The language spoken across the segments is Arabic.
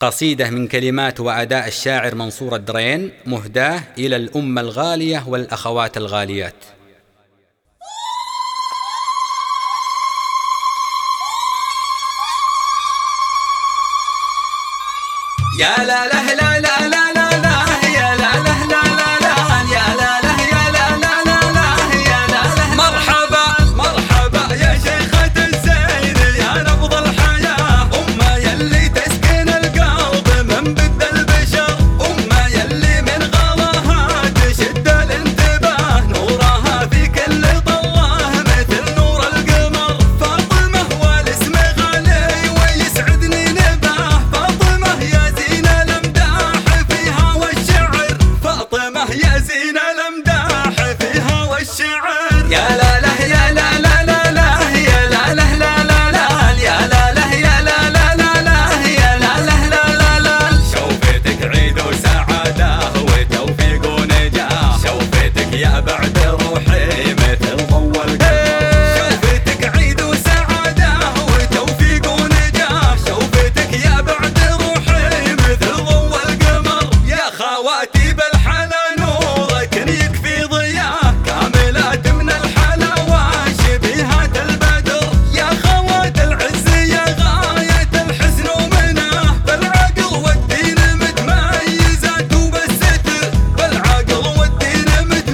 قصيدة من كلمات وأداء الشاعر منصور الدرين، مهداة إلى الأمة الغالية والأخوات الغاليات. يا لا لا لا لا لا لا لا يا لا لا لا لا لا يا لا لا يا لا لا لا لا يا لا لا. مرحبا مرحبا يا شيخة الزين يا نبض الحياة، أمة يلي تسكن القلب من بد البشر، أمة يلي من غلاها تشد الانتباه، نورها في كل طلة مثل نور القمر. فاطمة والاسم غالي ويسعدني نباه، فاطمة يا زين الامداح فيها والشعر، فاطمة يا زين الامداح فيها والشعر. يا لا لا يا لا لا لا لا يا لا لا لا لا لا يا لا لا يا لا لا لا لا يا لا لا لا لا لا. شوفتك عيد وسعادة وتوفيق ونجاح، شوفتك يا بعد روحي مثل ضوء القمر. شوفتك عيد وسعادة وتوفيق ونجاح، شوفتك يا بعد روحي مثل ضوء القمر. يا خواتي بالحلا نورك يكفي ضياء، كاملات من الحلاوة شبيهات البدر. يا خوات العز يا غاية الحسن ومناه، بالعقل والدين متميزات وبالستر، بالعقل والدين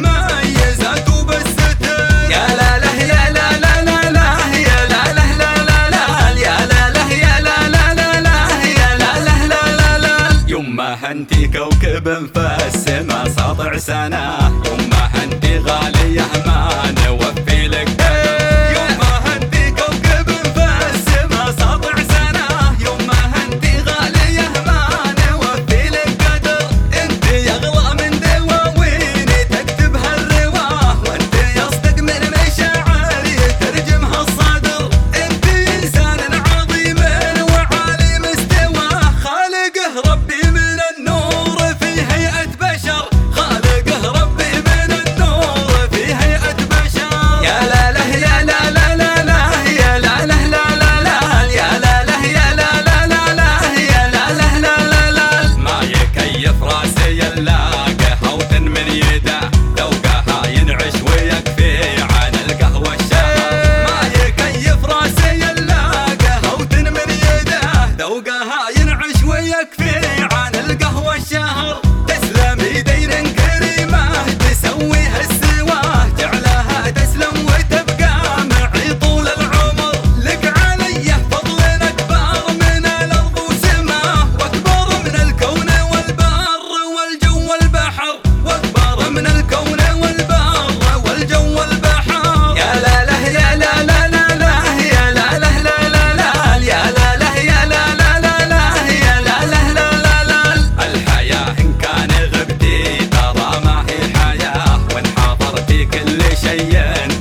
متميزات وبالستر. يا لا لا يا لا لا لا لا يا لا لا لا لا لا يا لا لا يا لا لا لا لا يا لا لا لا لا لا. يما هنتي كوكب في السما ساطع سنة، يما هنتي غالية ما نوفي لك قدر. يما هنتي كوكب في السما ساطع سنة، يما هنتي غالية ما نوفي لك قدر. انت يغلى من دواويني تكتبها الرواه، وانت يصدق من مشاعر يترجمها الصدر. انت انسان عظيم وعالي مستواه، خالقه ربي من النور في هيئة بشر، خالقه ربي من النور في هيئة بشر. يا لا لا يا لا لا لا لا يا لا لا لا لا لا يا لا لا يا لا لا لا لا يا لا لا لا لا لا. ما يكيف راسي اللاقه هوتن من يده، ذوقها ينعش ويكفي عن القهوة الشهر. ما يكيف راسي اللاقه هوتن من يده، ذوقها ينعش ويكفي عن القهوة الشهر. تسلم يدين كريمة تسويها السواه، جعلها تسلم وتبقى معي طول العمر. لك علي فضل أكبر من الأرض وسماه، وأكبر من الكون والبر والجو والبحر، وأكبر من الكون والبر والجو والبحر. يا لا لا يا لا لا لا لا يا لا لا لا لا لا يا لا لا يا لا لا لا لا يا لا لا لا لا لا. الحياة إن كان غبتي ترى ما هي حياة، وإن حضرتي كل شيء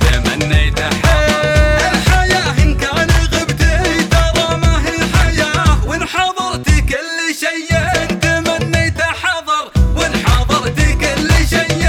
تمنيت حضر. الحياة إن كان غبتي ترى ما هي حياة، وإن حضرتي كل شيء تمنيت حضر، وإن حضرتي كل شيء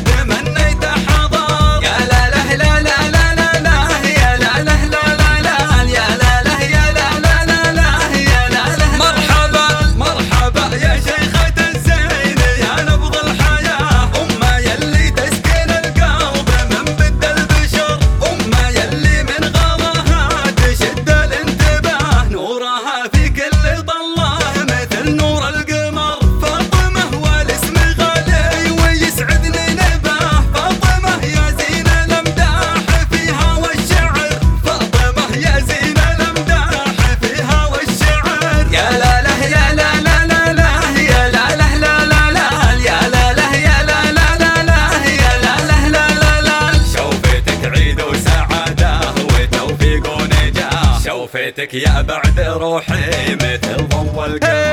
تمنيت حضر. يا لا لا لا لا لا لا لا يا لا لا لا لا لا يا لا لا يا لا لا لا لا يا لا لا. مرحبا مرحبا يا شيخة الزين يا نبض الحياة، أمة يلي تسكن القلب من بد البشر، أمة يلي من غلاها تشد الانتباه، نورها في كل طلة مثل نور القمر. فاطمة والاسم غالي ويسعدني نباه، فاطمة يا زين الامداح فيها والشعر، فاطمة يا زين الامداح فيها والشعر. يا لا لا يا لا لا لا لا يا لا لا لا لا لا يا لا لا يا لا لا لا لا يا لا لا لا لا لا. شوفتك عيد وسعادة وتوفيق ونجاح، شوفتك يا بعد روحي مثل ضوء القمر.